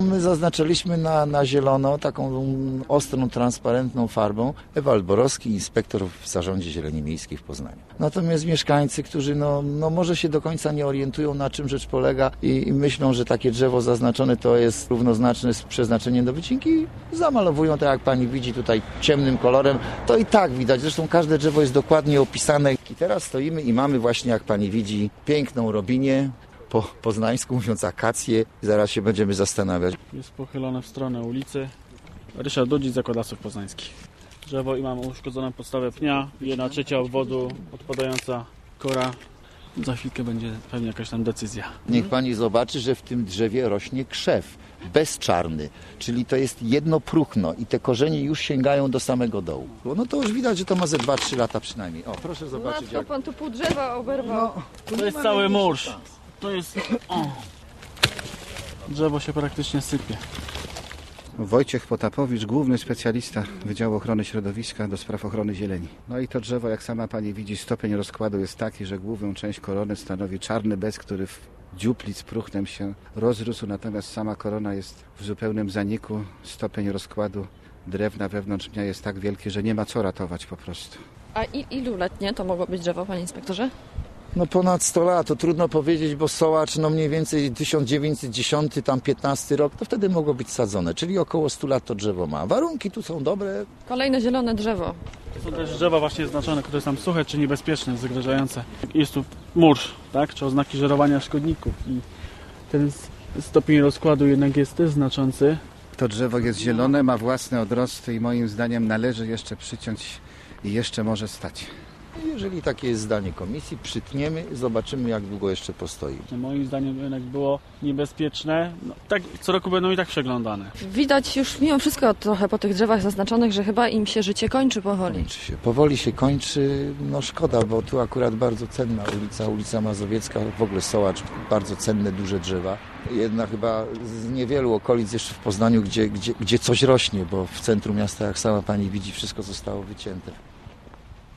My zaznaczyliśmy na zielono taką ostrą, transparentną farbą. Ewald Borowski, inspektor w Zarządzie Zieleni Miejskiej w Poznaniu. Natomiast mieszkańcy, którzy może się do końca nie orientują, na czym rzecz polega i myślą, że takie drzewo zaznaczone to jest równoznaczne z przeznaczeniem do wycinki, zamalowują, tak jak pani widzi tutaj ciemnym kolorem, to i tak widać. Zresztą każde drzewo jest dokładnie opisane. I teraz stoimy i mamy właśnie, jak pani widzi, piękną robinię, po poznańsku mówiąc akację. Zaraz się będziemy zastanawiać. Jest pochylone w stronę ulicy. Ryszard Dudzic, Zakład Lasów Poznańskich. Drzewo i mamy uszkodzoną podstawę pnia, 1/3 obwodu, odpadająca kora. Za chwilkę będzie pewnie jakaś tam decyzja. Niech pani zobaczy, że w tym drzewie rośnie krzew, bezczarny, czyli to jest jedno próchno i te korzenie już sięgają do samego dołu. No to już widać, że to ma ze 2-3 lata przynajmniej. O, proszę zobaczyć. Matko, pan tu pół drzewa oberwał. To jest cały mórz. To jest... Drzewo się praktycznie sypie. Wojciech Potapowicz, główny specjalista Wydziału Ochrony Środowiska do spraw ochrony zieleni. No i to drzewo, jak sama pani widzi, stopień rozkładu jest taki, że główną część korony stanowi czarny bez, który w dziupli z próchnem się rozrósł, natomiast sama korona jest w zupełnym zaniku. Stopień rozkładu drewna wewnątrz pnia jest tak wielki, że nie ma co ratować po prostu. A ilu letnie to mogło być drzewo, panie inspektorze? No ponad 100 lat, to trudno powiedzieć, bo sołacz mniej więcej 1910, tam 15 rok, to wtedy mogło być sadzone, czyli około 100 lat to drzewo ma. Warunki tu są dobre. Kolejne zielone drzewo. To są też drzewa właśnie znaczone, które są suche czy niebezpieczne, zagrażające. Jest tu mórz, tak? Czy oznaki żerowania szkodników i ten stopień rozkładu jednak jest też znaczący. To drzewo jest zielone, ma własne odrosty i moim zdaniem należy jeszcze przyciąć i jeszcze może stać. Jeżeli takie jest zdanie komisji, przytniemy, zobaczymy, jak długo jeszcze postoi. Moim zdaniem jednak było niebezpieczne. No, tak, co roku będą i tak przeglądane. Widać już mimo wszystko trochę po tych drzewach zaznaczonych, że chyba im się życie kończy powoli. Powoli się kończy, no szkoda, bo tu akurat bardzo cenna ulica Mazowiecka, w ogóle sołacz, bardzo cenne, duże drzewa. Jedna chyba z niewielu okolic jeszcze w Poznaniu, gdzie coś rośnie, bo w centrum miasta, jak sama pani widzi, wszystko zostało wycięte.